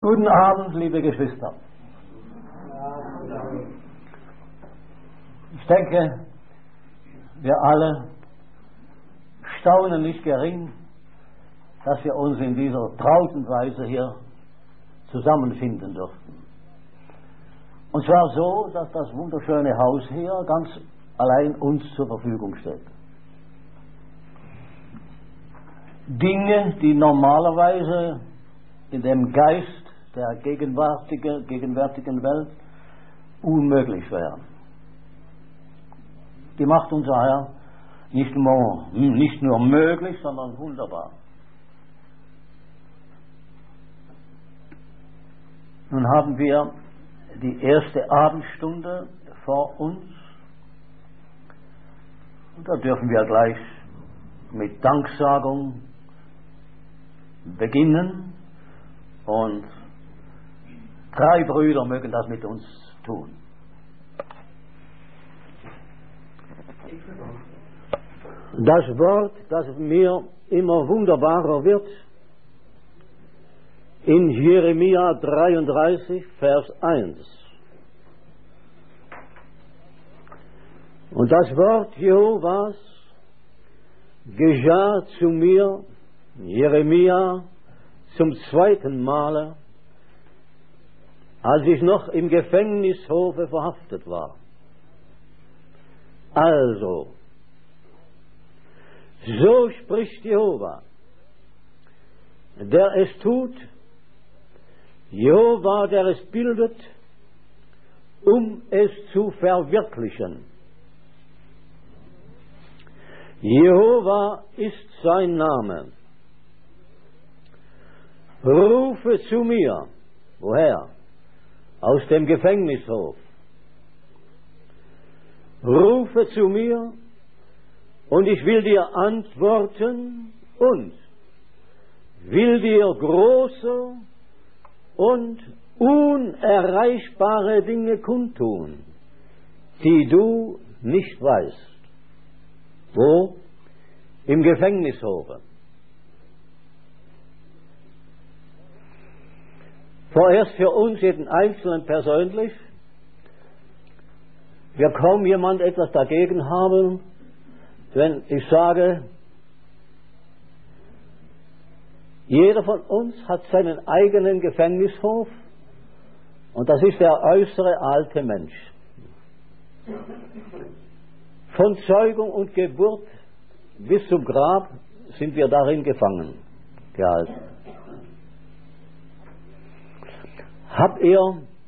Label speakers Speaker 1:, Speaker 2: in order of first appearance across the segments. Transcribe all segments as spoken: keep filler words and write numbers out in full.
Speaker 1: Guten Abend, liebe Geschwister. Ich denke, wir alle staunen nicht gering, dass wir uns in dieser trauten Weise hier zusammenfinden durften. Und zwar so, dass das wunderschöne Haus hier ganz allein uns zur Verfügung steht. Dinge, die normalerweise in dem Geist der gegenwärtigen, gegenwärtigen Welt unmöglich wären. Die macht unser Herr nicht nur, nicht nur möglich, sondern wunderbar. Nun haben wir die erste Abendstunde vor uns und da dürfen wir gleich mit Danksagung beginnen und drei Brüder mögen das mit uns tun. Das Wort, das mir immer wunderbarer wird, in Jeremia dreiunddreißig, Vers eins. Und das Wort Jehovas geschah zu mir, Jeremia, zum zweiten Male, als ich noch im Gefängnishofe verhaftet war. Also, so spricht Jehova, der es tut, Jehova, der es bildet, um es zu verwirklichen. Jehova ist sein Name. Rufe zu mir. Woher? Aus dem Gefängnishof. Rufe zu mir und ich will dir antworten und will dir große und unerreichbare Dinge kundtun, die du nicht weißt. Wo? Im Gefängnishofe. Vorerst für uns jeden Einzelnen persönlich. Wir kaum jemand etwas dagegen haben, wenn ich sage, jeder von uns hat seinen eigenen Gefängnishof und das ist der äußere alte Mensch. Von Zeugung und Geburt bis zum Grab sind wir darin gefangen gehalten. Habt ihr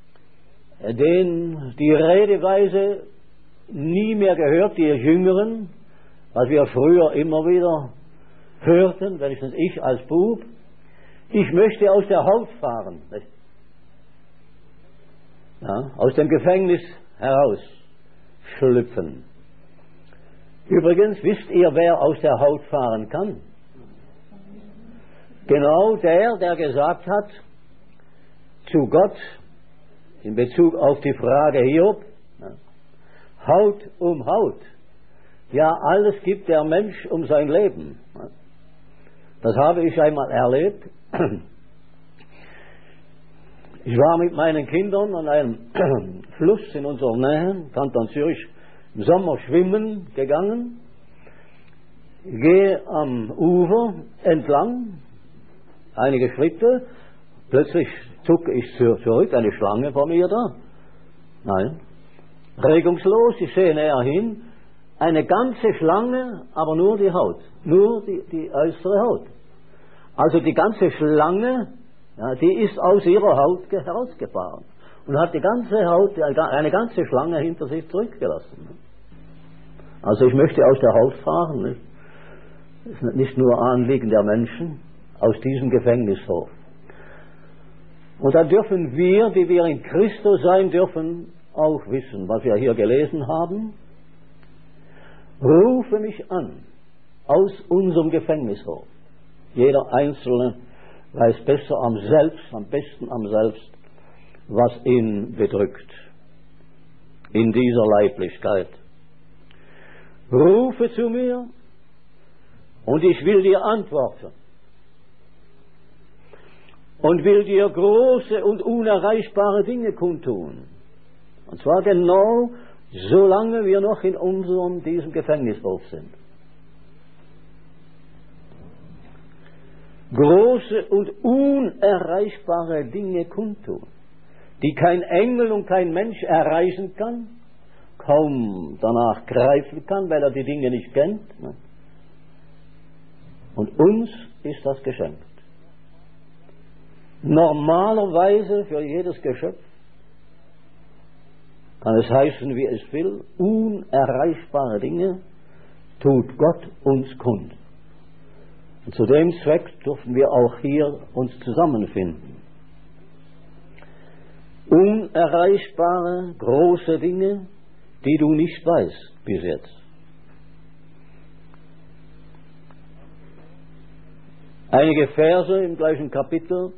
Speaker 1: den, die Redeweise nie mehr gehört, die Jüngeren, was wir früher immer wieder hörten, wenigstens ich als Bub? Ich möchte aus der Haut fahren. Ja, aus dem Gefängnis heraus schlüpfen. Übrigens, wisst ihr, wer aus der Haut fahren kann? Genau der, der gesagt hat, zu Gott, in Bezug auf die Frage Hiob, ja, Haut um Haut. Ja, alles gibt der Mensch um sein Leben. Ja. Das habe ich einmal erlebt. Ich war mit meinen Kindern an einem Fluss in unserer Nähe, Kanton Zürich, im Sommer schwimmen gegangen, gehe am Ufer entlang, einige Schritte, plötzlich zucke ich zurück, eine Schlange vor mir da. Nein, regungslos, ich sehe näher hin, eine ganze Schlange, aber nur die Haut, nur die, die äußere Haut. Also die ganze Schlange, ja, die ist aus ihrer Haut herausgefahren und hat die ganze Haut, eine ganze Schlange hinter sich zurückgelassen. Also ich möchte aus der Haut fahren, nicht? Das ist nicht nur Anliegen der Menschen, aus diesem Gefängnishof. Und dann dürfen wir, die wir in Christus sein dürfen, auch wissen, was wir hier gelesen haben. Rufe mich an aus unserem Gefängnishof. Jeder Einzelne weiß besser am Selbst, am besten am Selbst, was ihn bedrückt in dieser Leiblichkeit. Rufe zu mir und ich will dir antworten. und will dir große und unerreichbare Dinge kundtun. Und zwar genau solange wir noch in unserem, diesem Gefängnishof sind. Große und unerreichbare Dinge kundtun, die kein Engel und kein Mensch erreichen kann, kaum danach greifen kann, weil er die Dinge nicht kennt. Und uns ist das geschenkt. Normalerweise für jedes Geschöpf kann es heißen, wie es will, unerreichbare Dinge tut Gott uns kund. Und zu dem Zweck dürfen wir auch hier uns zusammenfinden. Unerreichbare, große Dinge, die du nicht weißt bis jetzt. Einige Verse im gleichen Kapitel,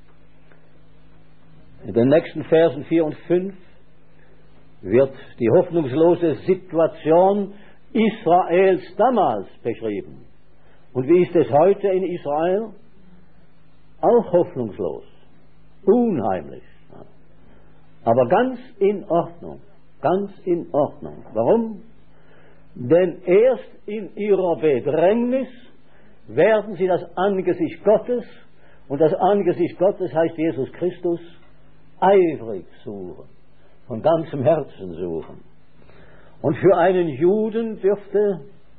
Speaker 1: in den nächsten Versen vier und fünf, wird die hoffnungslose Situation Israels damals beschrieben. Und wie ist es heute in Israel? Auch hoffnungslos, unheimlich, aber ganz in Ordnung, ganz in Ordnung. Warum? Denn erst in ihrer Bedrängnis werden sie das Angesicht Gottes, und das Angesicht Gottes heißt Jesus Christus, eifrig suchen, von ganzem Herzen suchen. Und für einen Juden dürfte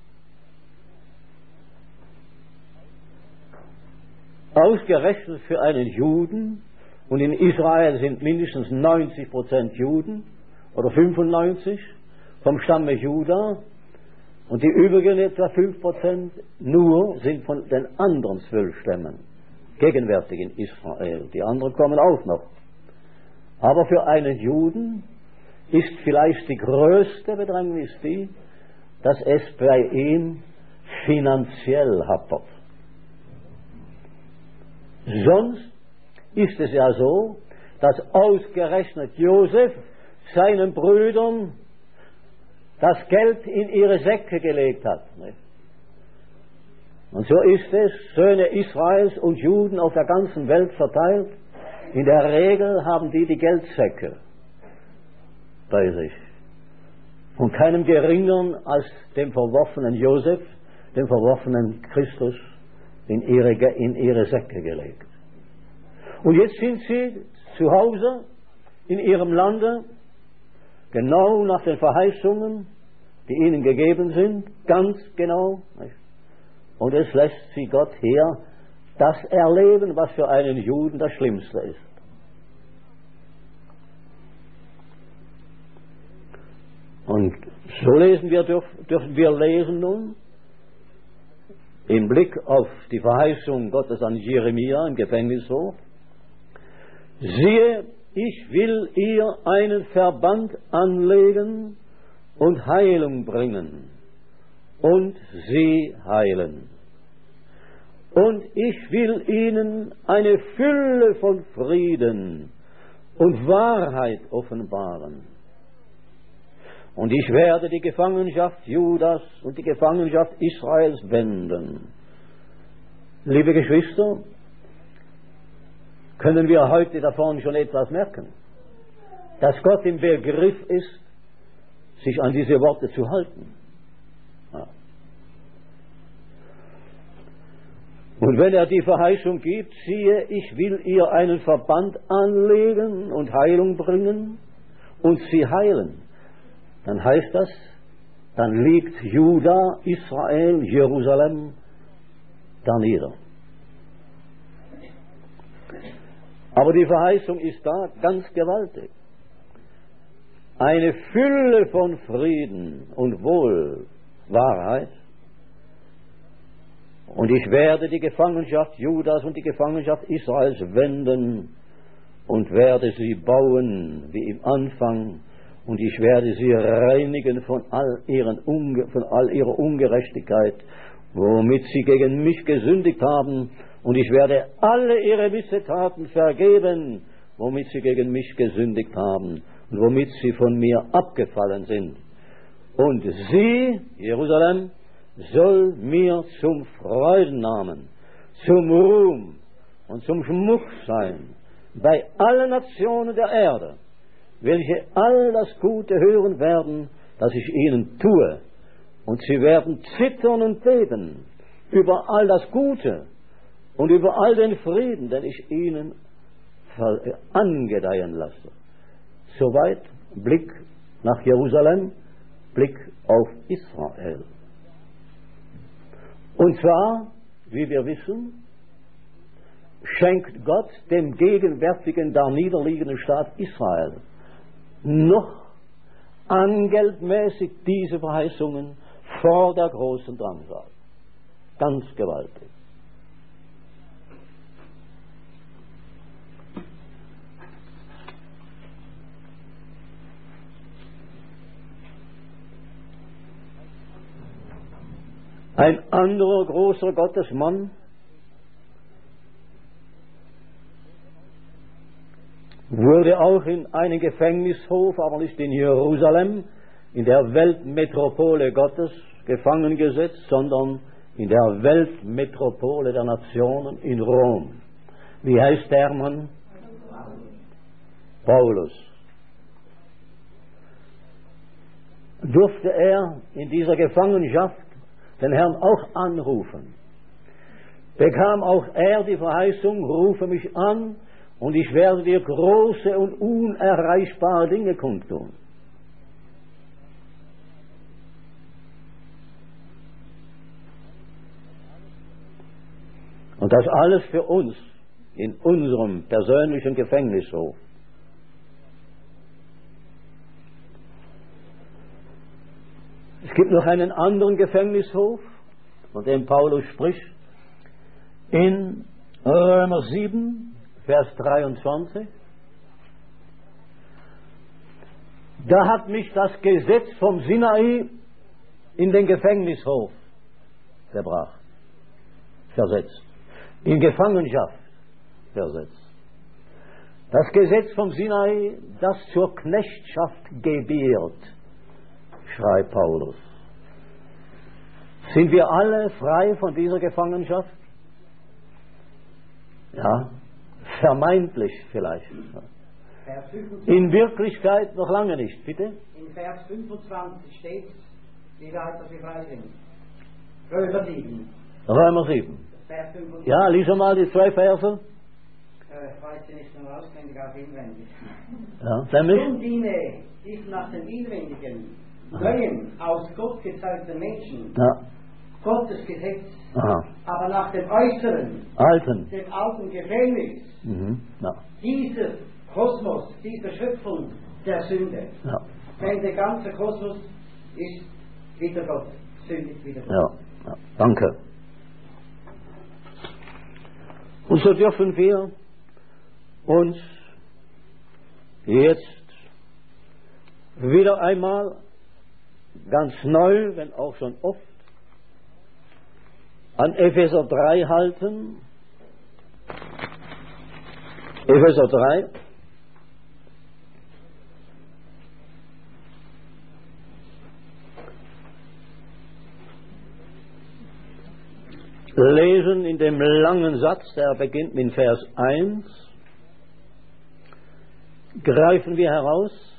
Speaker 1: ausgerechnet für einen Juden, und in Israel sind mindestens neunzig Prozent Juden oder fünfundneunzig vom Stamme Juda, und die übrigen etwa fünf Prozent nur sind von den anderen zwölf Stämmen gegenwärtig in Israel. Die anderen kommen auch noch. Aber für einen Juden ist vielleicht die größte Bedrängnis die, dass es bei ihm finanziell hapert. Sonst ist es ja so, dass ausgerechnet Josef seinen Brüdern das Geld in ihre Säcke gelegt hat. Und so ist es, Söhne Israels und Juden auf der ganzen Welt verteilt. In der Regel haben die die Geldsäcke bei sich. Von keinem geringeren als dem verworfenen Josef, dem verworfenen Christus in ihre, in ihre Säcke gelegt. Und jetzt sind sie zu Hause in ihrem Lande, genau nach den Verheißungen, die ihnen gegeben sind, ganz genau. Und es lässt sie Gott her, das erleben, was für einen Juden das Schlimmste ist. Und so lesen wir, dürfen wir lesen nun, im Blick auf die Verheißung Gottes an Jeremia im Gefängnishof: Siehe, ich will ihr einen Verband anlegen und Heilung bringen und sie heilen. Und ich will ihnen eine Fülle von Frieden und Wahrheit offenbaren. Und ich werde die Gefangenschaft Judas und die Gefangenschaft Israels wenden. Liebe Geschwister, können wir heute davon schon etwas merken, dass Gott im Begriff ist, sich an diese Worte zu halten. Ja. Und wenn er die Verheißung gibt, siehe, ich will ihr einen Verband anlegen und Heilung bringen und sie heilen, dann heißt das, dann liegt Juda, Israel, Jerusalem da nieder. Aber die Verheißung ist da ganz gewaltig. Eine Fülle von Frieden und Wohlwahrheit. Und ich werde die Gefangenschaft Judas und die Gefangenschaft Israels wenden und werde sie bauen wie im Anfang. Und ich werde sie reinigen von all, ihren Unge- von all ihrer Ungerechtigkeit, womit sie gegen mich gesündigt haben. Und ich werde alle ihre Missetaten vergeben, womit sie gegen mich gesündigt haben und womit sie von mir abgefallen sind. Und sie, Jerusalem, soll mir zum Freudennamen, zum Ruhm und zum Schmuck sein bei allen Nationen der Erde, welche all das Gute hören werden, das ich ihnen tue. Und sie werden zittern und beben über all das Gute und über all den Frieden, den ich ihnen angedeihen lasse. Soweit Blick nach Jerusalem, Blick auf Israel. Und zwar, wie wir wissen, schenkt Gott dem gegenwärtigen, da niederliegenden Staat Israel noch angeldmäßig diese Verheißungen vor der großen Drangsal. Ganz gewaltig. Ein anderer großer Gottesmann wurde auch in einen Gefängnishof, aber nicht in Jerusalem, in der Weltmetropole Gottes gefangen gesetzt, sondern in der Weltmetropole der Nationen in Rom. Wie heißt der Mann? Paulus. Durfte er in dieser Gefangenschaft den Herrn auch anrufen, bekam auch er die Verheißung, rufe mich an und ich werde dir große und unerreichbare Dinge kundtun. Und das alles für uns in unserem persönlichen Gefängnishof. Es gibt noch einen anderen Gefängnishof, von dem Paulus spricht, in Römer sieben, Vers dreiundzwanzig. Da hat mich das Gesetz vom Sinai in den Gefängnishof gebracht, versetzt, in Gefangenschaft versetzt. Das Gesetz vom Sinai, das zur Knechtschaft gebiert, schreibt Paulus. Sind wir alle frei von dieser Gefangenschaft? Ja, vermeintlich vielleicht. In Wirklichkeit noch lange nicht, bitte?
Speaker 2: In Vers fünfundzwanzig steht, wie weit dass wir frei sind. Römer sieben.
Speaker 1: Römer sieben.
Speaker 2: Vers fünfundzwanzig.
Speaker 1: Ja, lies mal die zwei Verse.
Speaker 2: Äh, ich weiß sie nicht nur auswendig, auch inwendig.
Speaker 1: Ja, nämlich?
Speaker 2: Nun diene ich nach dem Inwendigen, neuen, aus Gott gezeigten Menschen,
Speaker 1: Ja.
Speaker 2: Gottes Gesetz,
Speaker 1: Aha.
Speaker 2: aber nach dem Äußeren,
Speaker 1: Alten.
Speaker 2: dem alten Gefängnis,
Speaker 1: Mhm. Ja.
Speaker 2: dieses Kosmos, diese Schöpfung der Sünde.
Speaker 1: Ja.
Speaker 2: Denn der ganze Kosmos ist wieder Gott, sündigt wieder Gott.
Speaker 1: Ja. Ja. Danke. Und so dürfen wir uns jetzt wieder einmal ganz neu, wenn auch schon oft, an Epheser drei halten. Epheser drei. Lesen in dem langen Satz, der beginnt mit Vers eins, greifen wir heraus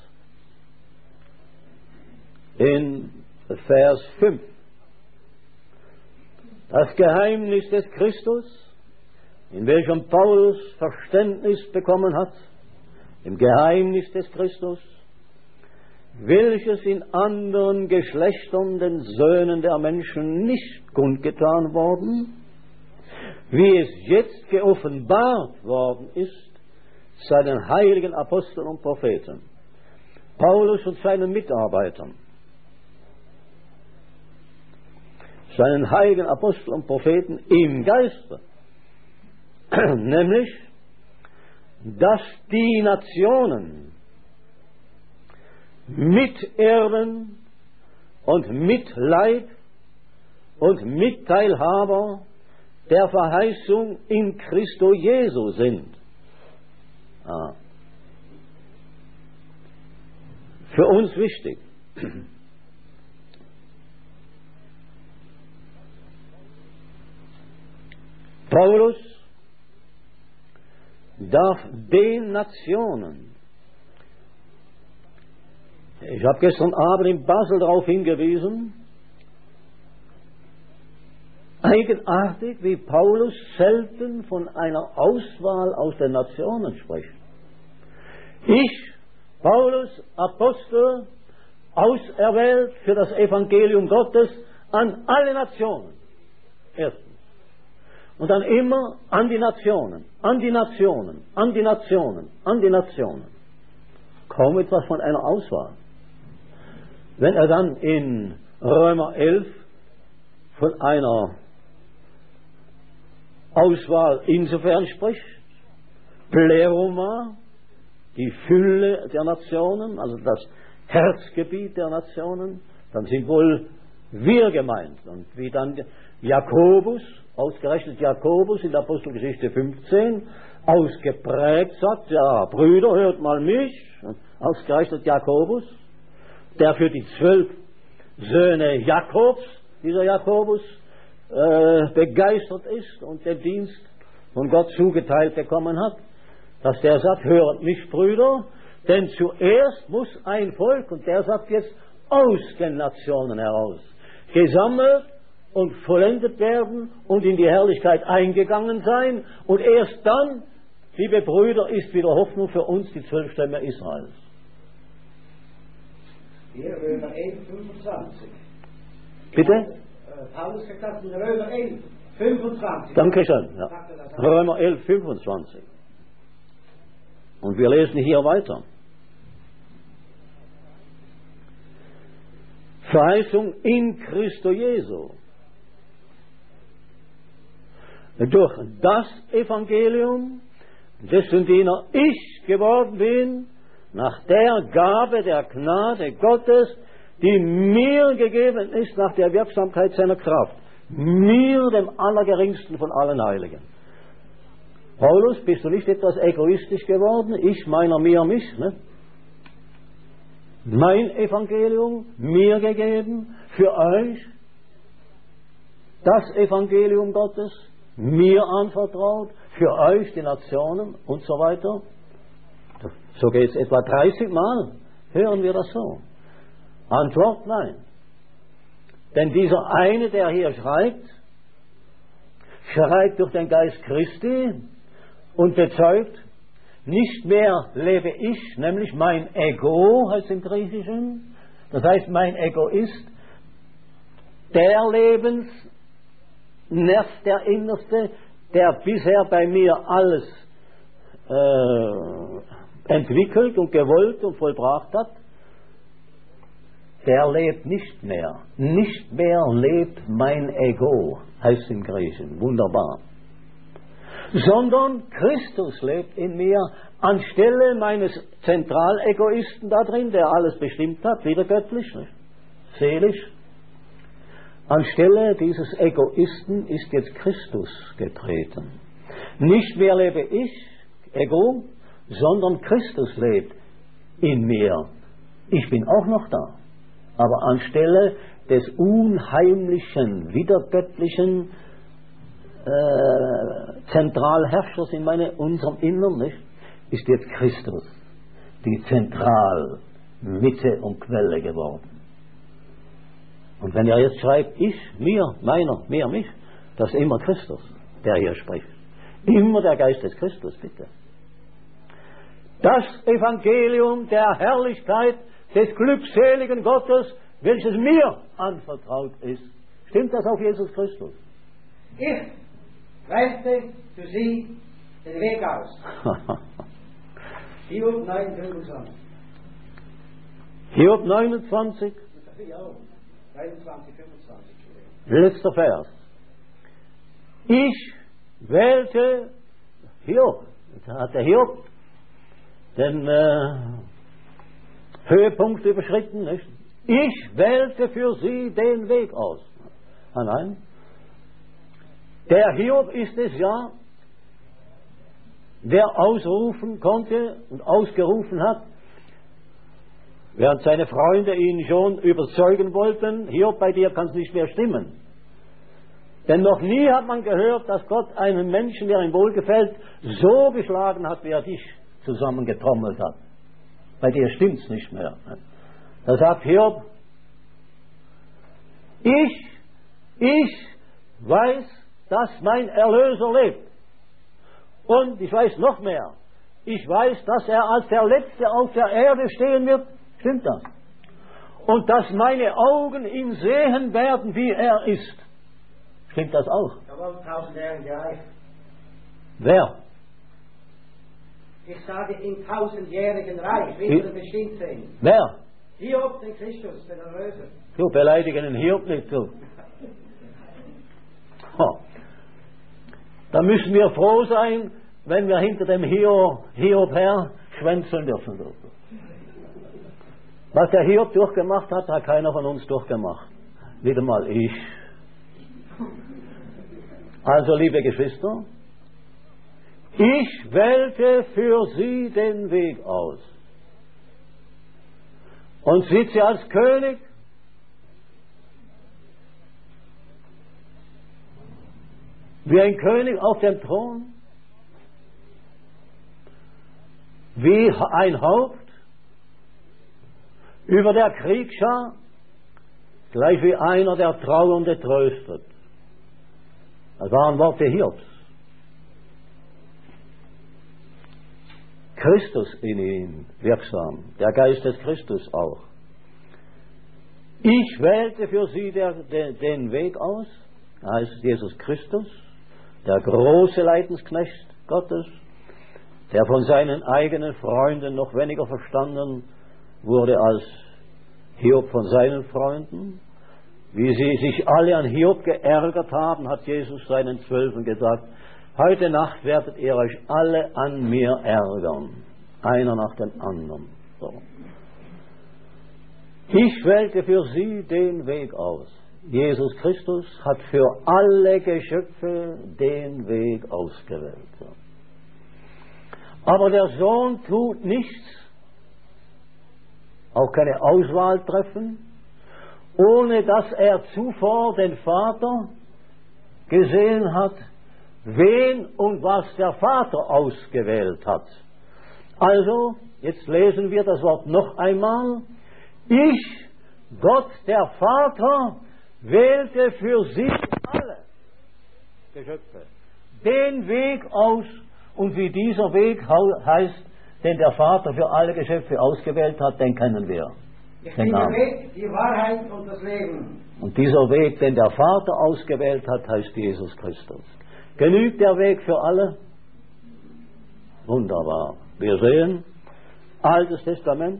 Speaker 1: in Vers fünf. Das Geheimnis des Christus, in welchem Paulus Verständnis bekommen hat, im Geheimnis des Christus, welches in anderen Geschlechtern den Söhnen der Menschen nicht kundgetan worden, wie es jetzt geoffenbart worden ist, seinen heiligen Aposteln und Propheten, Paulus und seinen Mitarbeitern, seinen heiligen Aposteln und Propheten im Geiste, nämlich, dass die Nationen Miterben und Mitleib und Mitteilhaber der Verheißung in Christo Jesu sind. Ah. Für uns wichtig. Paulus darf den Nationen. Ich habe gestern Abend in Basel darauf hingewiesen, eigenartig, wie Paulus selten von einer Auswahl aus den Nationen spricht. Ich, Paulus, Apostel, auserwählt für das Evangelium Gottes an alle Nationen. Erstens. Und dann immer an die Nationen, an die Nationen, an die Nationen, an die Nationen. Kaum etwas von einer Auswahl. Wenn er dann in Römer elf von einer Auswahl insofern spricht, Pleroma, die Fülle der Nationen, also das Herzgebiet der Nationen, dann sind wohl wir gemeint. Und wie dann Jakobus, ausgerechnet Jakobus in der Apostelgeschichte fünfzehn, ausgeprägt sagt, ja, Brüder, hört mal mich, ausgerechnet Jakobus, der für die zwölf Söhne Jakobs, dieser Jakobus, äh, begeistert ist und den Dienst von Gott zugeteilt bekommen hat, dass der sagt, hört mich, Brüder, denn zuerst muss ein Volk, und der sagt jetzt, aus den Nationen heraus, gesammelt und vollendet werden und in die Herrlichkeit eingegangen sein, und erst dann, liebe Brüder, ist wieder Hoffnung für uns, die zwölf Stämme Israels.
Speaker 2: Hier Römer elf, fünfundzwanzig.
Speaker 1: Bitte?
Speaker 2: Äh, Paulus gesagt in Römer elf, fünfundzwanzig.
Speaker 1: Dankeschön. Ja. Römer elf, fünfundzwanzig. Und wir lesen hier weiter. Verheißung in Christo Jesu. Durch das Evangelium, dessen Diener ich geworden bin, nach der Gabe der Gnade Gottes, die mir gegeben ist nach der Wirksamkeit seiner Kraft. Mir, dem Allergeringsten von allen Heiligen. Paulus, bist du nicht etwas egoistisch geworden? Ich, meiner, mir, mich, ne? Mein Evangelium, mir gegeben, für euch. Das Evangelium Gottes, mir anvertraut, für euch, die Nationen und so weiter. So geht es etwa dreißig Mal. Hören wir das so? Antwort, nein. Denn dieser eine, der hier schreibt, schreibt durch den Geist Christi und bezeugt, nicht mehr lebe ich, nämlich mein Ego, heißt im Griechischen, das heißt mein Egoist, der Lebensnerv, der Innerste, der bisher bei mir alles äh, entwickelt und gewollt und vollbracht hat, der lebt nicht mehr. Nicht mehr lebt mein Ego, heißt im Griechischen. Wunderbar. Sondern Christus lebt in mir anstelle meines Zentralegoisten da drin, der alles bestimmt hat, wieder göttlich, nicht? Seelisch. Anstelle dieses Egoisten ist jetzt Christus getreten. Nicht mehr lebe ich, Ego, sondern Christus lebt in mir. Ich bin auch noch da. Aber anstelle des unheimlichen, wiedergöttlichen äh, Zentralherrschers in meine, unserem Innern, nicht, ist jetzt Christus die Zentralmitte und Quelle geworden. Und wenn er jetzt schreibt, ich, mir, meiner, mir, mich, das ist immer Christus, der hier spricht. Immer der Geist des Christus, bitte. Das Evangelium der Herrlichkeit des glückseligen Gottes, welches mir anvertraut ist. Stimmt das auf Jesus Christus?
Speaker 2: Ich weiste für Sie den Weg aus. Hiob neun, fünfundzwanzig.
Speaker 1: Hiob neunundzwanzig.
Speaker 2: Ja, dreiundzwanzig, fünfundzwanzig.
Speaker 1: Letzter Vers. Ich wählte Hiob. Da hat der Hiob den äh, Höhepunkt überschritten, nicht? Ich wählte für sie den Weg aus. Ah, nein. Der Hiob ist es ja, der ausrufen konnte und ausgerufen hat, während seine Freunde ihn schon überzeugen wollten, Hiob, bei dir kann es nicht mehr stimmen. Denn noch nie hat man gehört, dass Gott einen Menschen, der ihm wohlgefällt, so geschlagen hat, wie er dich zusammengetrommelt hat. Bei dir stimmt's nicht mehr. Da sagt Hiob, ich, ich weiß, dass mein Erlöser lebt. Und ich weiß noch mehr. Ich weiß, dass er als der Letzte auf der Erde stehen wird. Stimmt das? Und dass meine Augen ihn sehen werden, wie er ist. Stimmt das auch?
Speaker 2: Aber tausendjährigen Reich.
Speaker 1: Wer?
Speaker 2: Ich sage im tausendjährigen Reich, wie wir bestimmt sehen.
Speaker 1: Wer?
Speaker 2: Hiob, den Christus, den Erlöser.
Speaker 1: Du beleidigen den Hiob nicht so. Oh. Da müssen wir froh sein, wenn wir hinter dem Hiob, Hiob her schwänzeln dürfen. Was der Hiob durchgemacht hat, hat keiner von uns durchgemacht. Wieder mal ich. Also, liebe Geschwister, ich wählte für sie den Weg aus und sitze als König wie ein König auf dem Thron, wie ein Haupt über der Kriegsschar, gleich wie einer, der Trauernde tröstet. Das waren Worte Hiobs. Christus in ihm wirksam, der Geist des Christus auch. Ich wählte für sie der, der, den Weg aus, heißt Jesus Christus, der große Leidensknecht Gottes, der von seinen eigenen Freunden noch weniger verstanden wurde als Hiob von seinen Freunden. Wie sie sich alle an Hiob geärgert haben, hat Jesus seinen Zwölfen gesagt, heute Nacht werdet ihr euch alle an mir ärgern, einer nach dem anderen. So. Ich wählte für sie den Weg aus. Jesus Christus hat für alle Geschöpfe den Weg ausgewählt. So. Aber der Sohn tut nichts, auch keine Auswahl treffen, ohne dass er zuvor den Vater gesehen hat, wen und was der Vater ausgewählt hat. Also, jetzt lesen wir das Wort noch einmal. Ich, Gott, der Vater, wählte für sie alle Geschöpfe den Weg aus, und wie dieser Weg heißt, den der Vater für alle Geschöpfe ausgewählt hat, den kennen wir.
Speaker 2: Ich bin der Weg, die Wahrheit und das Leben.
Speaker 1: Und dieser Weg, den der Vater ausgewählt hat, heißt Jesus Christus. Genügt der Weg für alle? Wunderbar. Wir sehen, Altes Testament,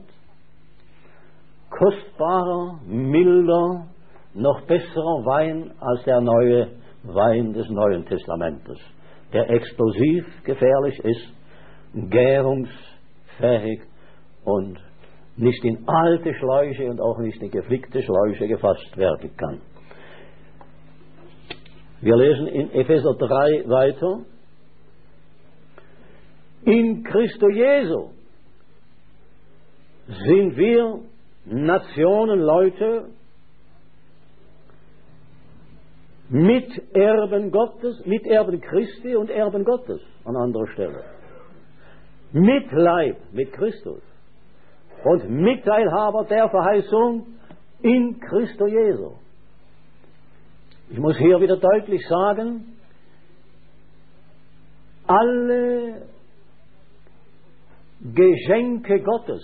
Speaker 1: kostbarer, milder, noch besserer Wein als der neue Wein des Neuen Testamentes, der explosiv gefährlich ist, gärungsfähig und nicht in alte Schläuche und auch nicht in geflickte Schläuche gefasst werden kann. Wir lesen in Epheser drei weiter. In Christo Jesu sind wir Nationen, Leute, Miterben Gottes, Miterben Christi und Erben Gottes an anderer Stelle. Mitleib mit Christus und Mitteilhaber der Verheißung in Christo Jesu. Ich muss hier wieder deutlich sagen, alle Geschenke Gottes,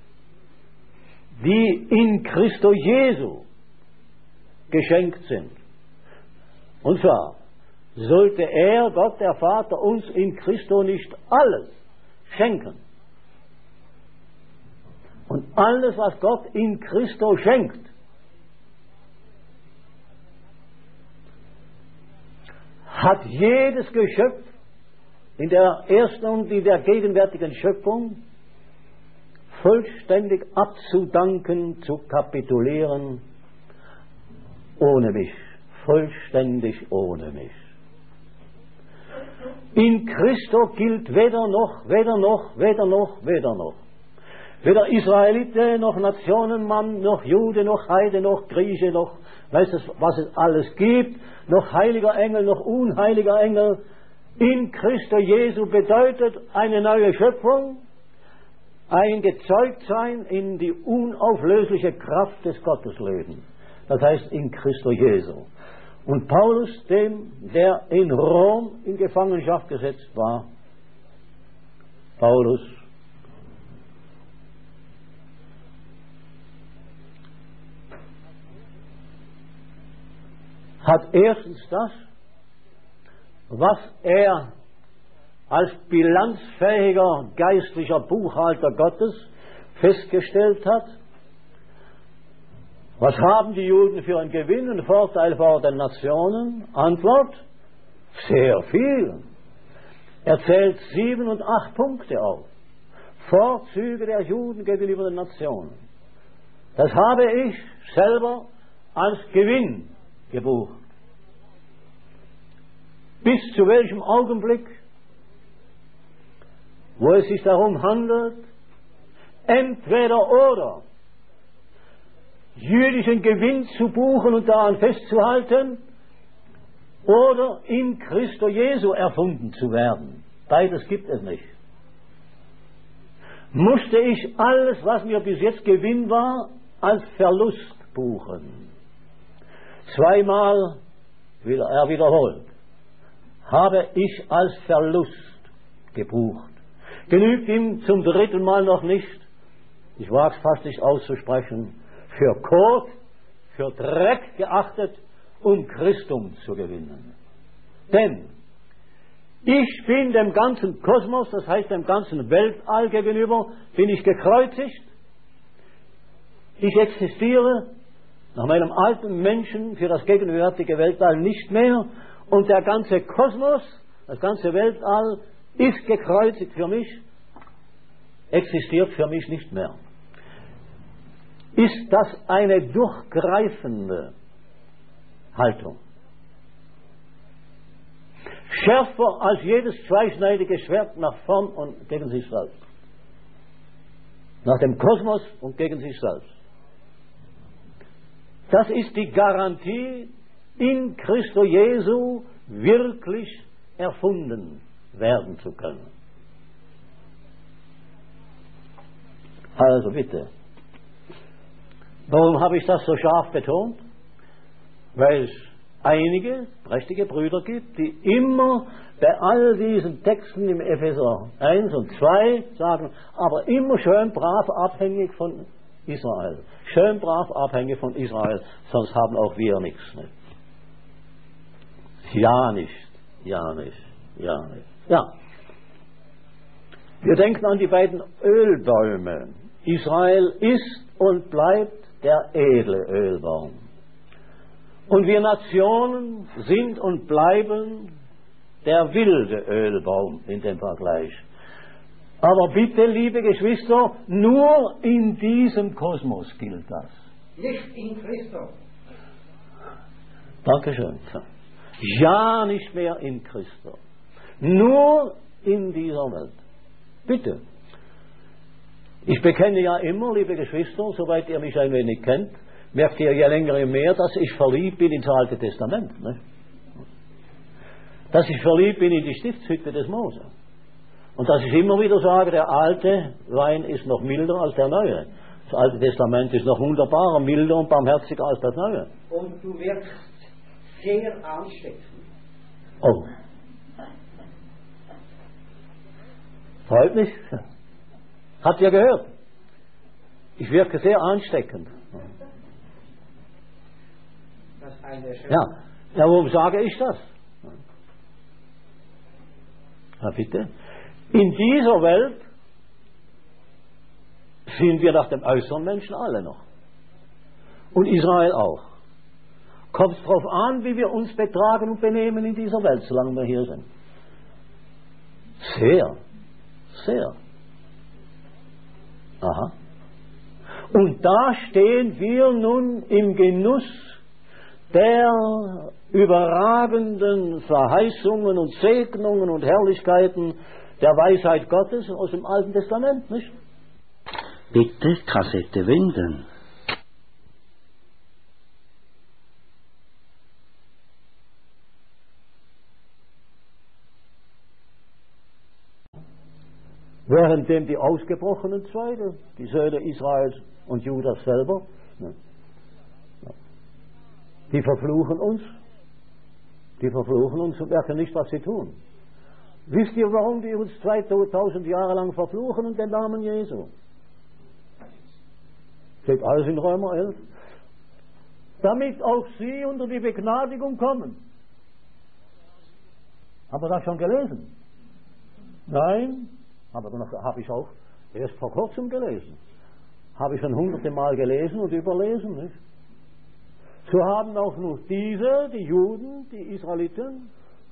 Speaker 1: die in Christo Jesu geschenkt sind, und zwar sollte er, Gott der Vater, uns in Christo nicht alles schenken. Und alles, was Gott in Christo schenkt, hat jedes Geschöpf in der ersten und in der gegenwärtigen Schöpfung vollständig abzudanken, zu kapitulieren, ohne mich, vollständig ohne mich. In Christo gilt weder noch, weder noch, weder noch, weder noch. Weder Israelite, noch Nationenmann, noch Jude, noch Heide, noch Grieche, noch weiß es, was es alles gibt, noch heiliger Engel, noch unheiliger Engel. In Christo Jesu bedeutet eine neue Schöpfung, ein Gezeugtsein in die unauflösliche Kraft des Gotteslebens. Das heißt in Christo Jesu. Und Paulus, dem, der in Rom in Gefangenschaft gesetzt war, Paulus, hat erstens das, was er als bilanzfähiger geistlicher Buchhalter Gottes festgestellt hat. Was haben die Juden für einen Gewinn und Vorteil vor den Nationen? Antwort: sehr viel. Er zählt sieben und acht Punkte auf. Vorzüge der Juden gegenüber den Nationen. Das habe ich selber als Gewinn gebucht. Bis zu welchem Augenblick, wo es sich darum handelt, entweder oder jüdischen Gewinn zu buchen und daran festzuhalten oder in Christo Jesu erfunden zu werden. Beides gibt es nicht. Musste ich alles, was mir bis jetzt Gewinn war, als Verlust buchen. Zweimal, wieder, er wiederholt, habe ich als Verlust gebucht. Genügt ihm zum dritten Mal noch nicht, ich wage es fast nicht auszusprechen, für Kot, für Dreck geachtet, um Christum zu gewinnen. Denn ich bin dem ganzen Kosmos, das heißt dem ganzen Weltall gegenüber, bin ich gekreuzigt. Ich existiere nach meinem alten Menschen für das gegenwärtige Weltall nicht mehr. Und der ganze Kosmos, das ganze Weltall ist gekreuzigt für mich, existiert für mich nicht mehr. Ist das eine durchgreifende Haltung? Schärfer als jedes zweischneidige Schwert nach vorn und gegen sich selbst. Nach dem Kosmos und gegen sich selbst. Das ist die Garantie, in Christo Jesu wirklich erfunden werden zu können. Also bitte. Warum habe ich das so scharf betont? Weil es einige prächtige Brüder gibt, die immer bei all diesen Texten im Epheser eins und zwei sagen, aber immer schön brav abhängig von Israel. Schön brav abhängig von Israel, sonst haben auch wir nichts. Nicht? Ja nicht, ja nicht, ja nicht. Ja. Wir denken an die beiden Ölbäume. Israel ist und bleibt der edle Ölbaum. Und wir Nationen sind und bleiben der wilde Ölbaum in dem Vergleich. Aber bitte, liebe Geschwister, nur in diesem Kosmos gilt das.
Speaker 2: Nicht in Christus.
Speaker 1: Dankeschön. Ja, nicht mehr in Christus. Nur in dieser Welt. Bitte. Ich bekenne ja immer, liebe Geschwister, soweit ihr mich ein wenig kennt, merkt ihr ja länger und mehr, dass ich verliebt bin ins Alte Testament. Ne? Dass ich verliebt bin in die Stiftshütte des Mose. Und dass ich immer wieder sage, der alte Wein ist noch milder als der neue. Das Alte Testament ist noch wunderbarer, milder und barmherziger als das neue.
Speaker 2: Und du wirst sehr anstecken.
Speaker 1: Oh. Freut mich. Habt ihr gehört? Ich wirke sehr ansteckend.
Speaker 2: Das ist eine schöne.
Speaker 1: Ja. Ja, warum sage ich das? Ja, bitte. In dieser Welt sind wir nach dem äußeren Menschen alle noch. Und Israel auch. Kommt es darauf an, wie wir uns betragen und benehmen in dieser Welt, solange wir hier sind. Sehr, sehr. Aha. Und da stehen wir nun im Genuss der überragenden Verheißungen und Segnungen und Herrlichkeiten der Weisheit Gottes aus dem Alten Testament, nicht?
Speaker 3: Bitte Kassette wenden.
Speaker 1: Währenddem die ausgebrochenen Zweige, die Söhne Israels und Judas selber, ne, die verfluchen uns, die verfluchen uns und merken nicht, was sie tun. Wisst ihr, warum die uns zweitausend Jahre lang verfluchen und den Namen Jesu? Steht alles in Römer elf. Damit auch sie unter die Begnadigung kommen. Haben wir das schon gelesen? Nein, aber dann habe ich auch erst vor kurzem gelesen. Habe ich schon hunderte Mal gelesen und überlesen, nicht? So haben auch nur diese, die Juden, die Israeliten,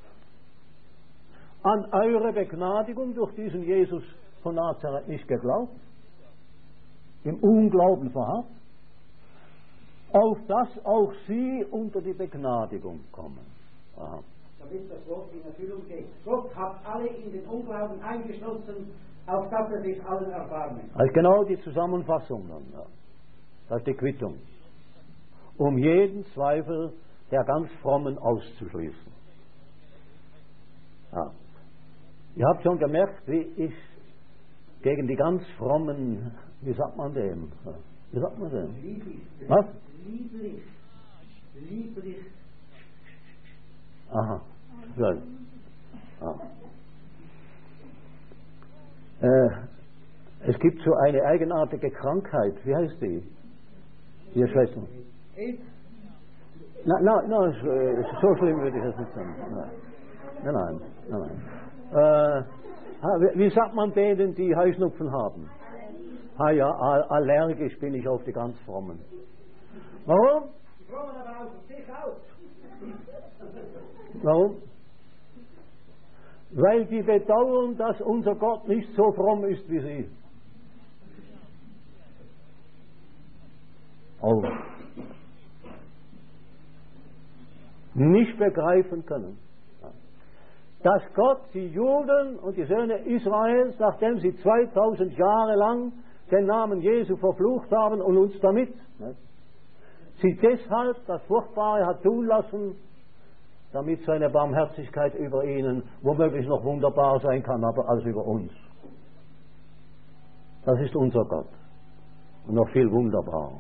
Speaker 1: an eure Begnadigung durch diesen Jesus von Nazareth nicht geglaubt, im Unglauben verharrt, auf dass auch sie unter die Begnadigung kommen. Aha.
Speaker 2: Damit das Wort in Erfüllung geht. Gott hat alle in den Unglauben eingeschlossen, auf dass er sich allen erbarmen.
Speaker 1: Also genau die Zusammenfassung dann, ja. Das ist die Quittung. Um jeden Zweifel der ganz Frommen auszuschließen. Ja. Ihr habt schon gemerkt, wie ich gegen die ganz Frommen, wie sagt man dem? Wie sagt man dem?
Speaker 2: Lieblich.
Speaker 1: Was?
Speaker 2: Lieblich. Lieblich.
Speaker 1: Aha. Ja. Ah. Äh, es gibt so eine eigenartige Krankheit. Wie heißt die? Ihr Schwester. Nein, nein, nein, so schlimm würde ich das nicht sagen. Nein, nein, nein. nein. Äh, wie sagt man denen, die Heuschnupfen haben? Ah ja, allergisch bin ich auf die ganz Frommen. Warum?
Speaker 2: Die Frommen aber aus sich aus.
Speaker 1: Warum? Weil die bedauern, dass unser Gott nicht so fromm ist wie sie. Oh. Nicht begreifen können, dass Gott die Juden und die Söhne Israels, nachdem sie zweitausend Jahre lang den Namen Jesu verflucht haben und uns damit, sie deshalb das Furchtbare hat tun lassen, damit seine Barmherzigkeit über ihnen womöglich noch wunderbar sein kann, aber als über uns. Das ist unser Gott und noch viel wunderbarer.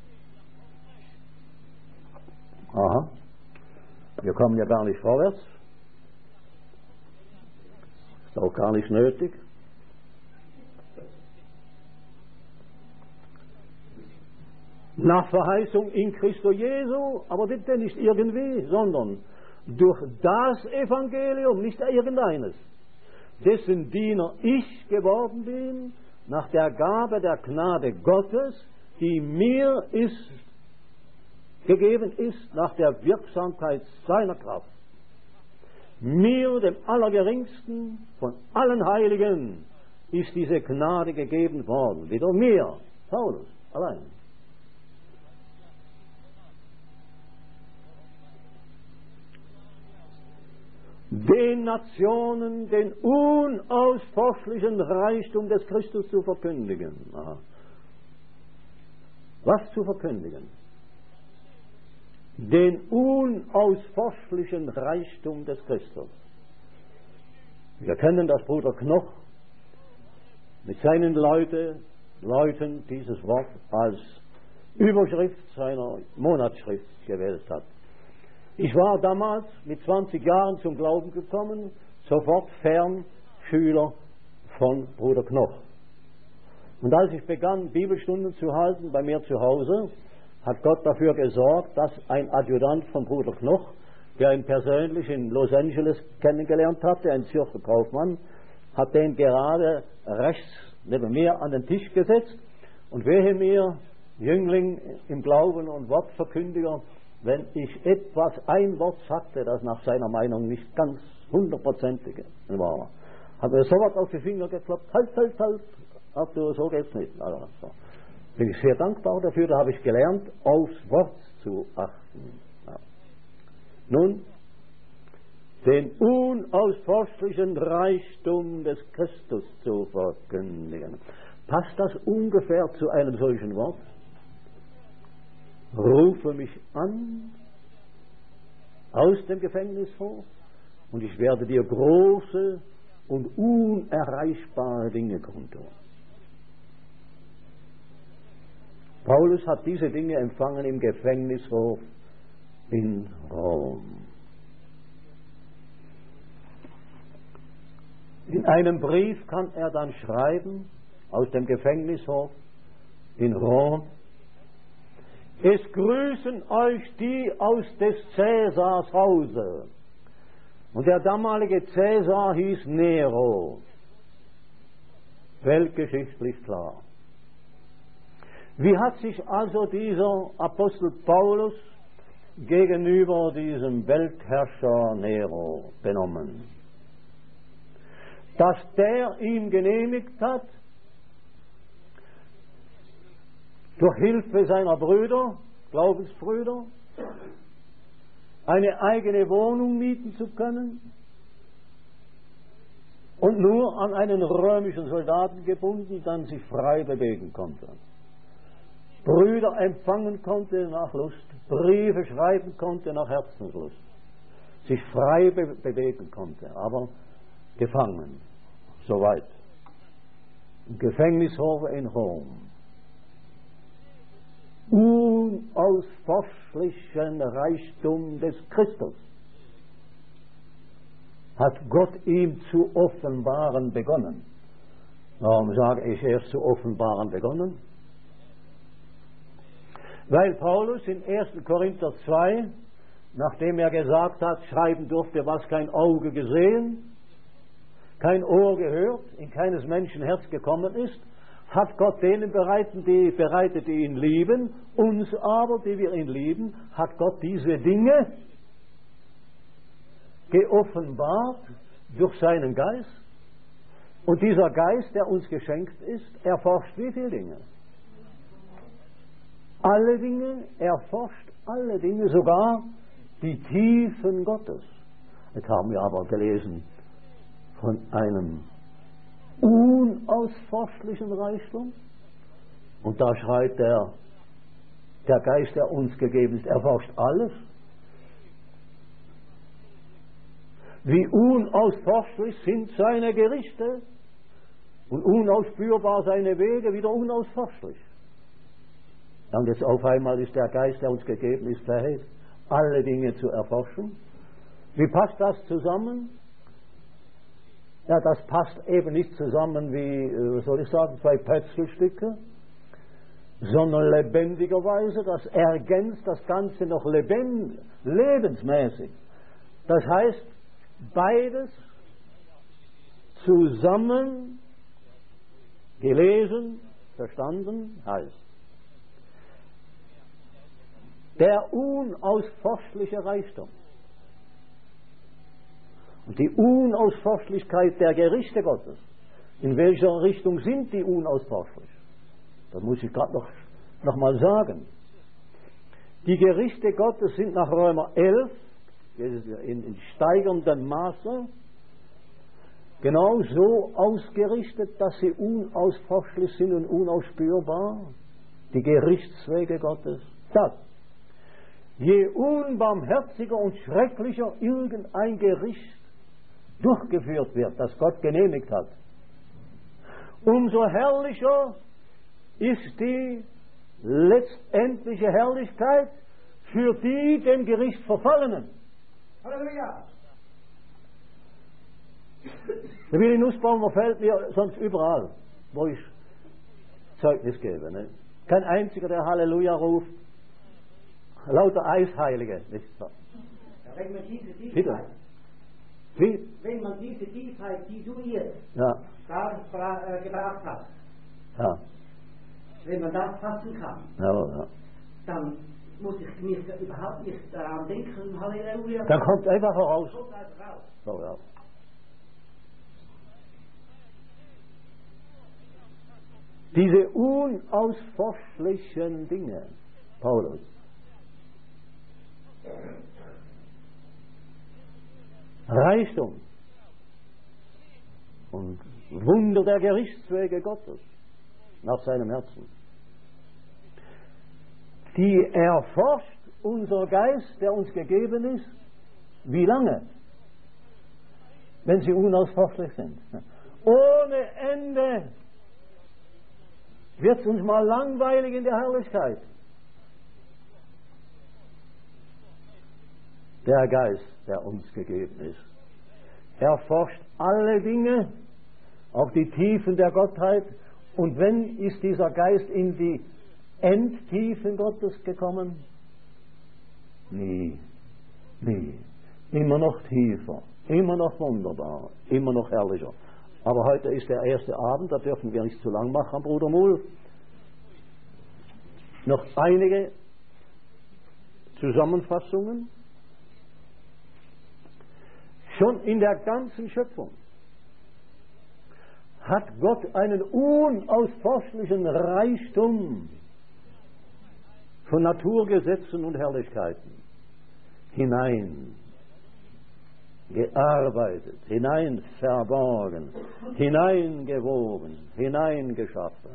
Speaker 1: Aha. Wir kommen ja gar nicht vorwärts. Ist auch gar nicht nötig. Nach Verheißung in Christo Jesu, aber bitte nicht irgendwie, sondern durch das Evangelium, nicht irgendeines, dessen Diener ich geworden bin, nach der Gabe der Gnade Gottes, die mir ist gegeben ist nach der Wirksamkeit seiner Kraft. Mir, dem Allergeringsten von allen Heiligen, ist diese Gnade gegeben worden. Wieder mir, Paulus, allein. Den Nationen den unausforschlichen Reichtum des Christus zu verkündigen. Aha. Was zu verkündigen? Den unausforschlichen Reichtum des Christus. Wir kennen das Bruder Knoch mit seinen Leute, Leuten dieses Wort als Überschrift seiner Monatsschrift gewählt hat. Ich war damals mit zwanzig Jahren zum Glauben gekommen, sofort Fernschüler von Bruder Knoch. Und als ich begann, Bibelstunden zu halten bei mir zu Hause, hat Gott dafür gesorgt, dass ein Adjutant von Bruder Knoch, der ihn persönlich in Los Angeles kennengelernt hatte, ein Zürcher Kaufmann, hat den gerade rechts neben mir an den Tisch gesetzt und wehe mir, Jüngling im Glauben und Wortverkündiger, wenn ich etwas, ein Wort sagte, das nach seiner Meinung nicht ganz hundertprozentig war, hat er sofort auf die Finger geklopft, halt, halt, halt, ach du, so geht's nicht. Also, so. Bin ich sehr dankbar dafür, da habe ich gelernt, aufs Wort zu achten. Ja. Nun, den unausforschlichen Reichtum des Christus zu verkündigen. Passt das ungefähr zu einem solchen Wort? Rufe mich an aus dem Gefängnishof und ich werde dir große und unerreichbare Dinge kundtun. Paulus hat diese Dinge empfangen im Gefängnishof in Rom. In einem Brief kann er dann schreiben, aus dem Gefängnishof in Rom: Es grüßen euch die aus des Cäsars Hause. Und der damalige Cäsar hieß Nero. Weltgeschichtlich klar. Wie hat sich also dieser Apostel Paulus gegenüber diesem Weltherrscher Nero benommen? Dass der ihm genehmigt hat, durch Hilfe seiner Brüder, Glaubensbrüder, eine eigene Wohnung mieten zu können und nur an einen römischen Soldaten gebunden dann sich frei bewegen konnte. Brüder empfangen konnte nach Lust, Briefe schreiben konnte nach Herzenslust, sich frei be- bewegen konnte, aber gefangen, soweit. Im Gefängnishof in Rom. Unausforschlichen Reichtum des Christus hat Gott ihm zu offenbaren begonnen. Warum sage ich erst zu offenbaren begonnen? Weil Paulus in ersten Korinther zwei, nachdem er gesagt hat, schreiben durfte, was kein Auge gesehen, kein Ohr gehört, in keines Menschen Herz gekommen ist, hat Gott denen bereitet, die, bereitet, die ihn lieben, uns aber, die wir ihn lieben, hat Gott diese Dinge geoffenbart durch seinen Geist. Und dieser Geist, der uns geschenkt ist, erforscht wie viele Dinge? Alle Dinge, erforscht alle Dinge, sogar die Tiefen Gottes. Jetzt haben wir aber gelesen von einem unausforschlichen Reichtum. Und da schreit der, der Geist, der uns gegeben ist, erforscht alles. Wie unausforschlich sind seine Gerichte und unausspürbar seine Wege, wieder unausforschlich. Und jetzt auf einmal ist der Geist, der uns gegeben ist, fähig, alle Dinge zu erforschen. Wie passt das zusammen? Ja, das passt eben nicht zusammen wie, was soll ich sagen, zwei Pötzelstücke, sondern lebendigerweise, das ergänzt das Ganze noch lebend, lebensmäßig. Das heißt, beides zusammen gelesen, verstanden, heißt, der unausforschliche Reichtum und die Unausforschlichkeit der Gerichte Gottes. In welcher Richtung sind die unausforschlich? Das muss ich gerade noch, noch mal sagen. Die Gerichte Gottes sind nach Römer elf, in, in steigerndem Maße, genau so ausgerichtet, dass sie unausforschlich sind und unausspürbar. Die Gerichtswege Gottes. Das. Je unbarmherziger und schrecklicher irgendein Gericht durchgeführt wird, das Gott genehmigt hat, umso herrlicher ist die letztendliche Herrlichkeit für die dem Gericht Verfallenen.
Speaker 2: Halleluja!
Speaker 1: Der Willi Nussbaumer fällt mir sonst überall, wo ich Zeugnis gebe. Ne? Kein einziger, der Halleluja ruft. Lauter Eisheilige, nicht wahr?
Speaker 2: Ja, wenn man diese
Speaker 1: Bitte.
Speaker 2: Tiefheit,
Speaker 1: Wie?
Speaker 2: wenn man diese Tiefheit, die du jetzt
Speaker 1: Ja,
Speaker 2: da äh, gebracht hast,
Speaker 1: ja,
Speaker 2: wenn man das fassen kann,
Speaker 1: ja, ja.
Speaker 2: dann muss ich mir überhaupt nicht daran denken, Halleluja.
Speaker 1: Dann kommt einfach heraus.
Speaker 2: Kommt einfach raus.
Speaker 1: So, ja. Diese unausforschlichen Dinge, Paulus, Reichtum und Wunder der Gerichtswege Gottes, nach seinem Herzen. Die erforscht unser Geist, der uns gegeben ist, wie lange? Wenn sie unausforschlich sind. Ohne Ende wird es uns mal langweilig in der Herrlichkeit. Der Geist, der uns gegeben ist, erforscht alle Dinge, auch die Tiefen der Gottheit. Und wenn ist dieser Geist in die Endtiefen Gottes gekommen? Nie, nie. Immer noch tiefer, immer noch wunderbar, immer noch herrlicher. Aber heute ist der erste Abend, da dürfen wir nicht zu lang machen, Bruder Muhl. Noch einige Zusammenfassungen. Schon in der ganzen Schöpfung hat Gott einen unausforschlichen Reichtum von Naturgesetzen und Herrlichkeiten hinein gearbeitet, hinein verborgen, hineingewoben, hineingeschaffen.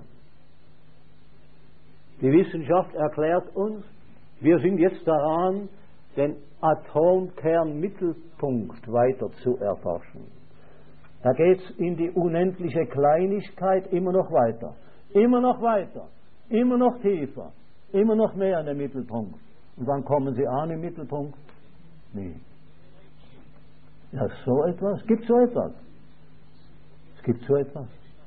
Speaker 1: Die Wissenschaft erklärt uns, wir sind jetzt daran, den Atomkernmittelpunkt weiter zu erforschen. Da geht es in die unendliche Kleinigkeit immer noch weiter, immer noch weiter, immer noch tiefer, immer noch mehr in den Mittelpunkt. Und wann kommen Sie an im Mittelpunkt? Nie. Ja, so etwas? Es gibt so etwas. Es gibt so etwas.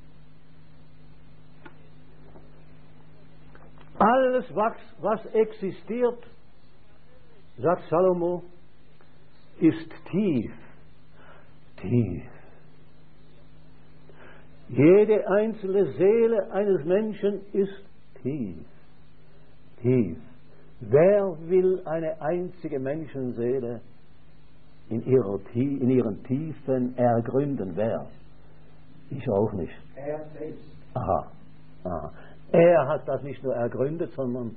Speaker 1: Alles, was, was existiert, sagt Salomo, ist tief. Tief. Jede einzelne Seele eines Menschen ist tief. Tief. Wer will eine einzige Menschenseele in, ihrer, in ihren Tiefen ergründen? Wer? Ich auch nicht.
Speaker 2: Er selbst.
Speaker 1: Aha. Aha. Er hat das nicht nur ergründet, sondern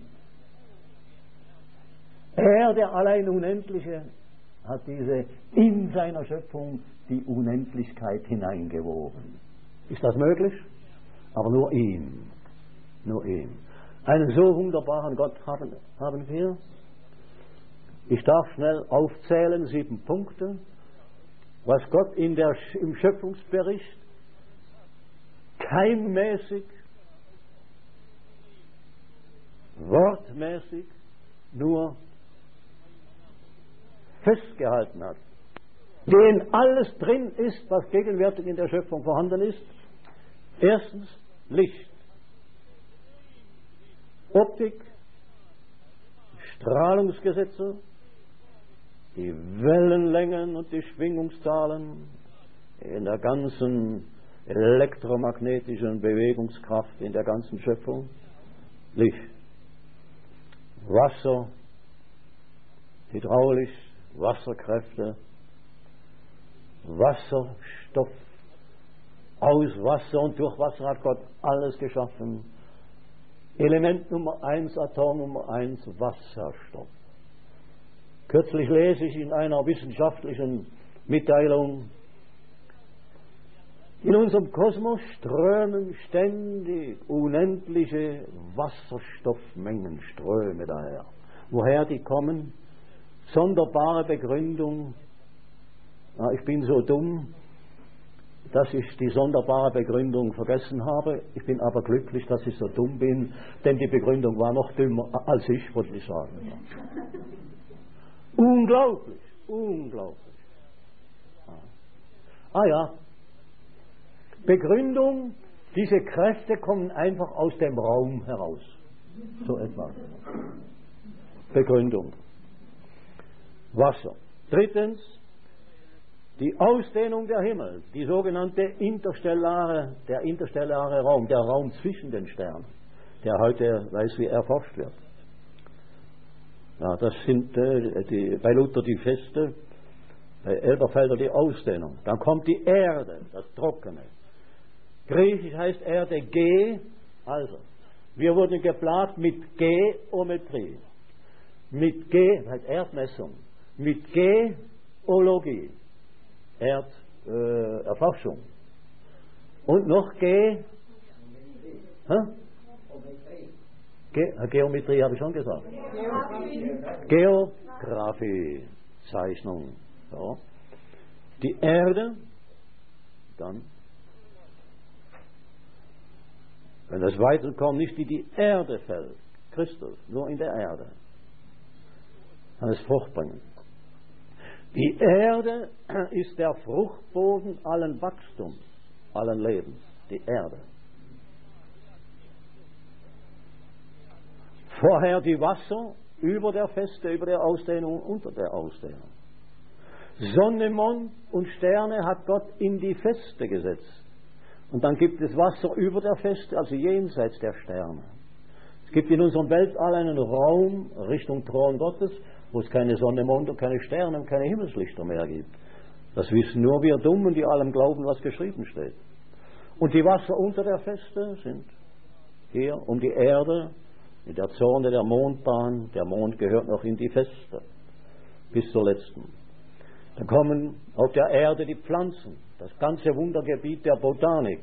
Speaker 1: er, der allein Unendliche, hat diese in seiner Schöpfung die Unendlichkeit hineingewoben. Ist das möglich? Aber nur ihm. Nur ihm. Einen so wunderbaren Gott haben, haben wir. Ich darf schnell aufzählen, sieben Punkte, was Gott in der, im Schöpfungsbericht keimmäßig, wortmäßig nur festgehalten hat. Den alles drin ist, was gegenwärtig in der Schöpfung vorhanden ist. Erstens Licht, Optik, Strahlungsgesetze, die Wellenlängen und die Schwingungszahlen in der ganzen elektromagnetischen Bewegungskraft in der ganzen Schöpfung. Licht, Wasser, hydraulisch, Wasserkräfte, Wasserstoff. Aus Wasser und durch Wasser hat Gott alles geschaffen. Element Nummer eins, Atom Nummer eins, Wasserstoff. Kürzlich lese ich in einer wissenschaftlichen Mitteilung, in unserem Kosmos strömen ständig unendliche Wasserstoffmengen, Ströme daher. Woher die kommen? Sonderbare Begründung. Ja, ich bin so dumm, dass ich die sonderbare Begründung vergessen habe. Ich bin aber glücklich, dass ich so dumm bin, denn die Begründung war noch dümmer als ich, würde ich sagen. Unglaublich, unglaublich. Ah ja, Begründung, diese Kräfte kommen einfach aus dem Raum heraus. So etwas. Begründung. Wasser. Drittens, die Ausdehnung der Himmel, die sogenannte interstellare, der interstellare Raum, der Raum zwischen den Sternen, der heute, weiß wie, erforscht wird. Ja, das sind äh, die, bei Luther die Feste, bei Elberfelder die Ausdehnung. Dann kommt die Erde, das Trockene. Griechisch heißt Erde Ge, also, wir wurden geplagt mit Geometrie, mit Ge, heißt Erdmessung, mit Geologie. Erderforschung. Äh, und noch Ge Hä? Ge Geometrie habe ich schon gesagt. Geographie, Zeichnung. Ja. Die Erde, dann, wenn das Weizen kommt, nicht wie die Erde fällt, Christus, nur in der Erde, kann es Frucht bringen. Die Erde ist der Fruchtboden allen Wachstums, allen Lebens, die Erde. Vorher die Wasser über der Feste, über der Ausdehnung, unter der Ausdehnung. Sonne, Mond und Sterne hat Gott in die Feste gesetzt. Und dann gibt es Wasser über der Feste, also jenseits der Sterne. Es gibt in unserem Weltall einen Raum Richtung Thron Gottes, wo es keine Sonne, Mond und keine Sterne und keine Himmelslichter mehr gibt. Das wissen nur wir Dummen, die allem glauben, was geschrieben steht. Und die Wasser unter der Feste sind hier um die Erde, in der Zone der Mondbahn. Der Mond gehört noch in die Feste, bis zur letzten. Dann kommen auf der Erde die Pflanzen, das ganze Wundergebiet der Botanik.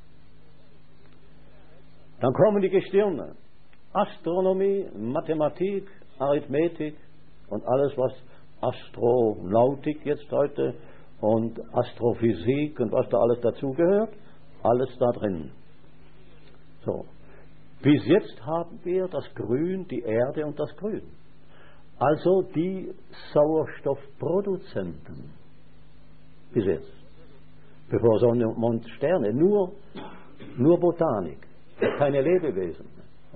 Speaker 1: Dann kommen die Gestirne, Astronomie, Mathematik, Arithmetik und alles, was Astronautik jetzt heute und Astrophysik und was da alles dazugehört, alles da drin. So. Bis jetzt haben wir das Grün, die Erde und das Grün. Also die Sauerstoffproduzenten. Bis jetzt. Bevor Sonne, Mond, Sterne. Nur, nur Botanik. Keine Lebewesen. Ja.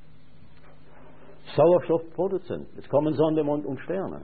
Speaker 1: Sauerstoffproduzenten. Jetzt kommen Sonne, Mond und Sterne.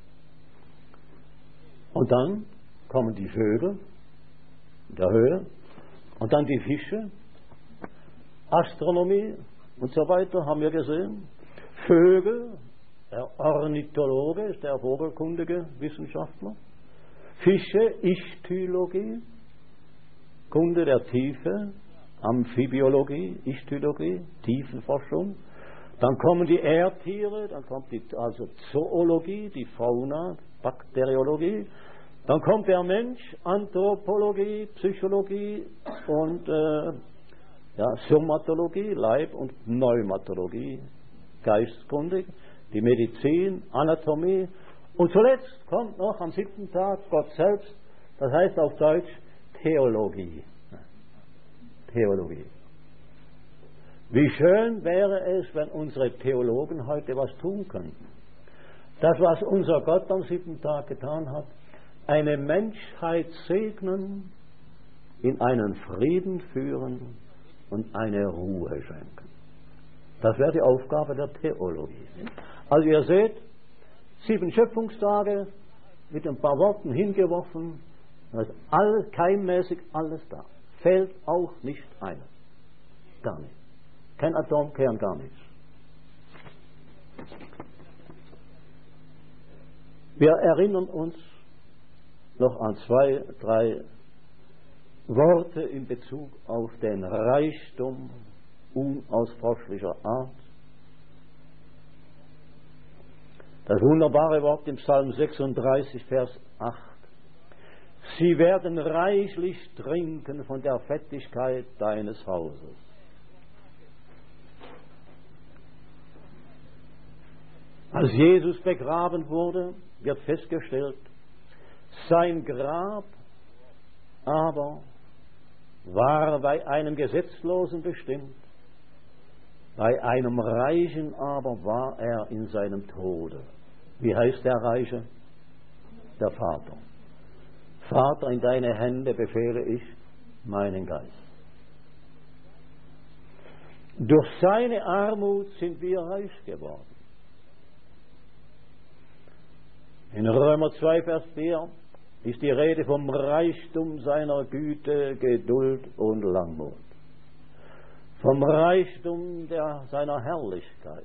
Speaker 1: Und dann kommen die Vögel in der Höhe. Und dann die Fische. Astronomie und so weiter haben wir gesehen. Vögel, der Ornithologe ist der vogelkundige Wissenschaftler. Fische, Ichthyologie, Kunde der Tiefe, Amphibiologie, Ichthyologie, Tiefenforschung. Dann kommen die Erdtiere, dann kommt die also Zoologie, die Fauna, Bakteriologie. Dann kommt der Mensch, Anthropologie, Psychologie und äh, ja, Somatologie, Leib- und Pneumatologie, geistkundig, die Medizin, Anatomie und zuletzt kommt noch am siebten Tag Gott selbst, das heißt auf Deutsch Theologie. Theologie. Wie schön wäre es, wenn unsere Theologen heute was tun könnten. Das, was unser Gott am siebten Tag getan hat, eine Menschheit segnen, in einen Frieden führen und eine Ruhe schenken. Das wäre die Aufgabe der Theologie. Also ihr seht, sieben Schöpfungstage mit ein paar Worten hingeworfen, da ist alles, keimmäßig alles da. Fehlt auch nicht einer. Gar nicht. Kein Atomkern, gar nichts. Wir erinnern uns noch an zwei, drei Worte in Bezug auf den Reichtum unausforschlicher Art. Das wunderbare Wort im Psalm sechsunddreißig, Vers acht. Sie werden reichlich trinken von der Fettigkeit deines Hauses. Als Jesus begraben wurde, wird festgestellt, sein Grab aber war bei einem Gesetzlosen bestimmt, bei einem Reichen aber war er in seinem Tode. Wie heißt der Reiche? Der Vater. Vater, in deine Hände befehle ich meinen Geist. Durch seine Armut sind wir reich geworden. In Römer zwei, Vers vier ist die Rede vom Reichtum seiner Güte, Geduld und Langmut. Vom Reichtum der, seiner Herrlichkeit.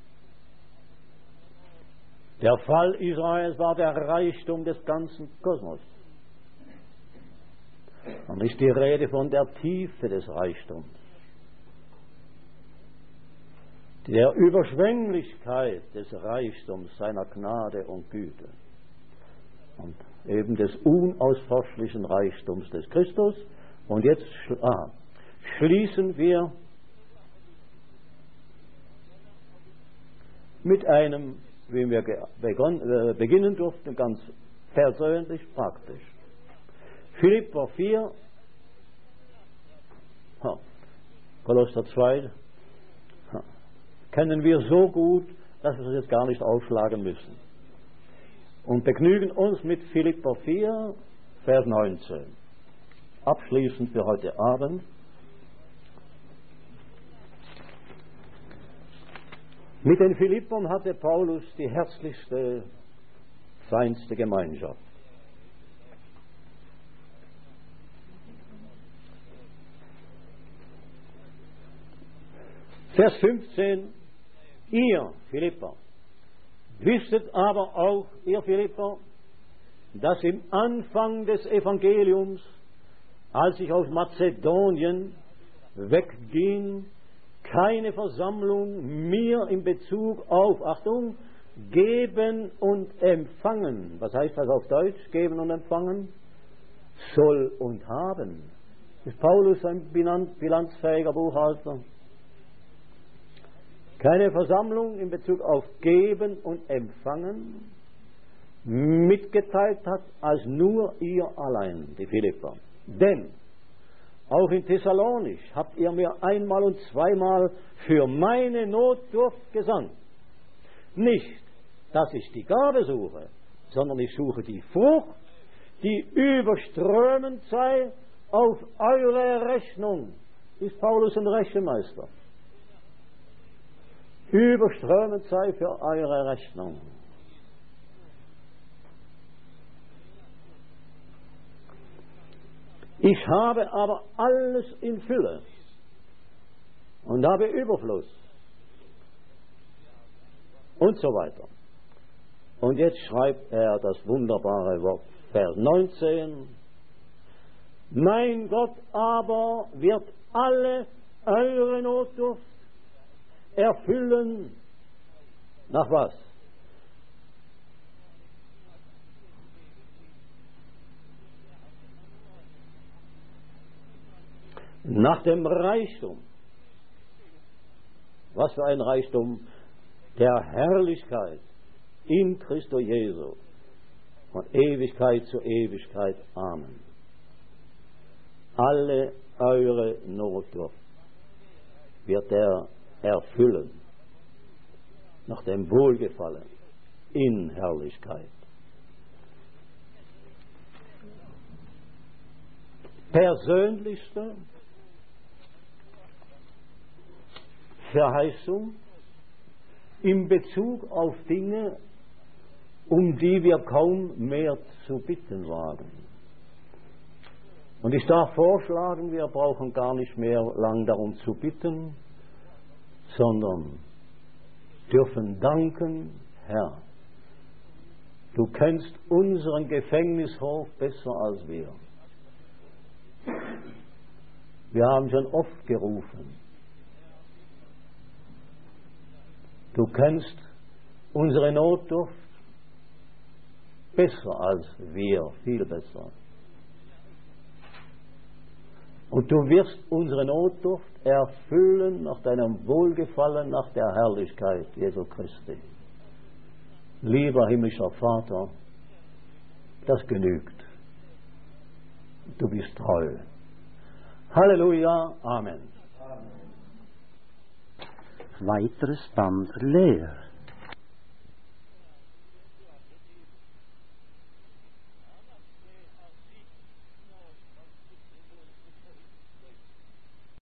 Speaker 1: Der Fall Israels war der Reichtum des ganzen Kosmos. Und ist die Rede von der Tiefe des Reichtums. Der Überschwänglichkeit des Reichtums seiner Gnade und Güte. Und eben des unausforschlichen Reichtums des Christus. Und jetzt ah, schließen wir mit einem, wie wir begon, äh, beginnen durften, ganz persönlich, praktisch. Philipper vier, ha, Kolosser zwei, ha, kennen wir so gut, dass wir es jetzt gar nicht aufschlagen müssen. Und begnügen uns mit Philipper vier, Vers neunzehn. Abschließend für heute Abend. Mit den Philippern hatte Paulus die herzlichste, feinste Gemeinschaft. Vers fünfzehn. Ihr Philipper, wisstet aber auch, ihr Philipper, dass im Anfang des Evangeliums, als ich aus Mazedonien wegging, keine Versammlung mir in Bezug auf, Achtung, geben und empfangen, was heißt das auf Deutsch, geben und empfangen? Soll und haben. Ist Paulus ein bilanzfähiger Buchhalter? Keine Versammlung in Bezug auf Geben und Empfangen mitgeteilt hat, als nur ihr allein, die Philipper. Denn auch in Thessalonich habt ihr mir einmal und zweimal für meine Notdurft gesandt. Nicht, dass ich die Gabe suche, sondern ich suche die Frucht, die überströmend sei auf eure Rechnung. Ist Paulus ein Rechenmeister? Überströmend sei für eure Rechnung. Ich habe aber alles in Fülle und habe Überfluss und so weiter. Und jetzt schreibt er das wunderbare Wort, Vers neunzehn. Mein Gott aber wird alle eure Notdurft erfüllen. Nach was? Nach dem Reichtum. Was für ein Reichtum der Herrlichkeit in Christo Jesu. Von Ewigkeit zu Ewigkeit. Amen. Alle eure Notdurft wird er erfüllen, nach dem Wohlgefallen in Herrlichkeit. Persönlichste Verheißung in Bezug auf Dinge, um die wir kaum mehr zu bitten wagen. Und ich darf vorschlagen, wir brauchen gar nicht mehr lang darum zu bitten, sondern dürfen danken, Herr, du kennst unseren Gefängnishof besser als wir. Wir haben schon oft gerufen. Du kennst unsere Notdurft besser als wir, viel besser. Und du wirst unsere Notdurft erfüllen nach deinem Wohlgefallen, nach der Herrlichkeit Jesu Christi. Lieber himmlischer Vater, das genügt. Du bist treu. Halleluja, Amen.
Speaker 3: Weiteres Band leer.